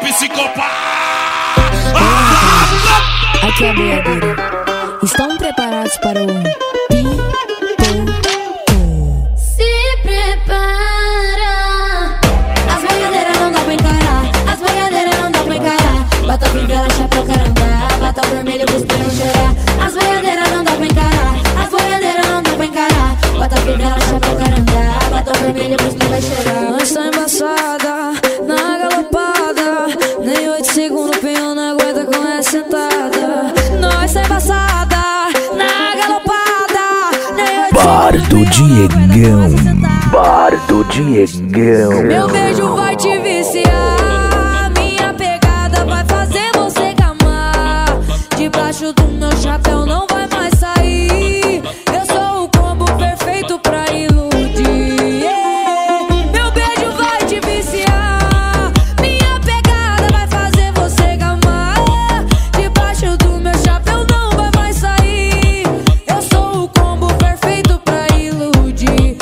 psicopata. Aqui é a boiadeira. Estão preparados para o Se prepara. As boiadeiras não dá pra encarar. As boiadeiras não dá pra encarar. Bota fivela, chapéu, caramba. Bota vermelho pros pneus chorar. As boiadeiras não dá pra encarar. As boiadeiras não dá pra encarar. Bota fivela, chapéu, caramba. Bota vermelho pros pneus chorar. Nós tá embaçada, na galopada. Nem 8 segundos o pinhão não aguenta com essa sentada. Nós tá embaçada, na galopada. Nem 8 Bar do Diegão. Bar do Diegão. Meu beijo vai te viciar. Minha pegada vai fazer você gamar. Debaixo do meu chapéu não vai mais sair. Eu sou o combo perfeito pra iludir. Meu beijo vai te viciar. Minha pegada vai fazer você gamar. Debaixo do meu chapéu não vai mais sair. Eu sou o combo perfeito pra iludir.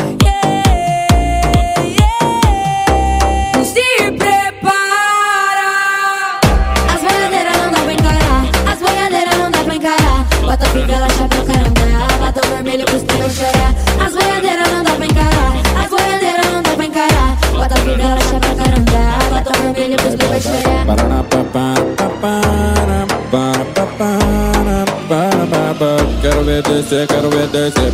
Se prepara. As boiadeiras não dá pra encarar. As boiadeiras não dá pra encarar. Bota fivela, chapéu, caramba. Bota o vermelho pros pneus chorar. As boiadeiras não dá pra encarar. As boiadeiras não dá pra encarar. Bota fivela, chapéu, caramba. Bota o vermelho pros pneus chorar. Quero ver descer, quero ver descer.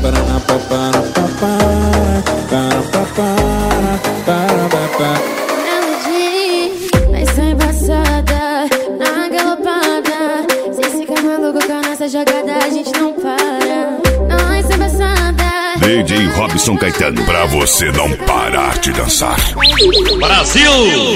Melody, vai ser embaçada, na galopada. Se ficar maluco com a nossa jogada, a gente não para. Nós ser embaçada. DJ Robson Caetano, pra você não parar de dançar. Brasil!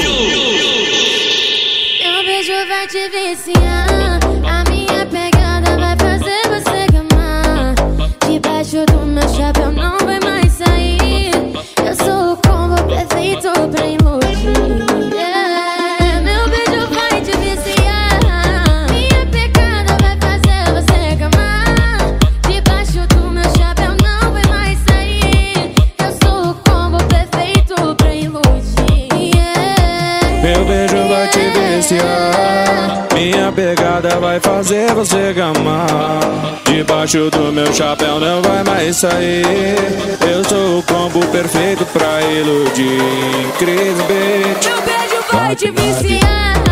Meu beijo vai te viciar. A minha pegada vai fazer você gamar. Debaixo do meu chapéu não vai mais sair. Eu sou o combo perfeito pra iludir. Meu beijo vai te viciar. Minha pegada vai fazer você gamar. Debaixo do meu chapéu não vai mais sair. Eu sou o combo perfeito pra iludir. Meu beijo vai te viciar. Minha pegada vai fazer você gamar. Debaixo do meu chapéu não vai mais sair. Eu sou o combo perfeito pra iludir. Cris Beat. Meu beijo vai te viciar.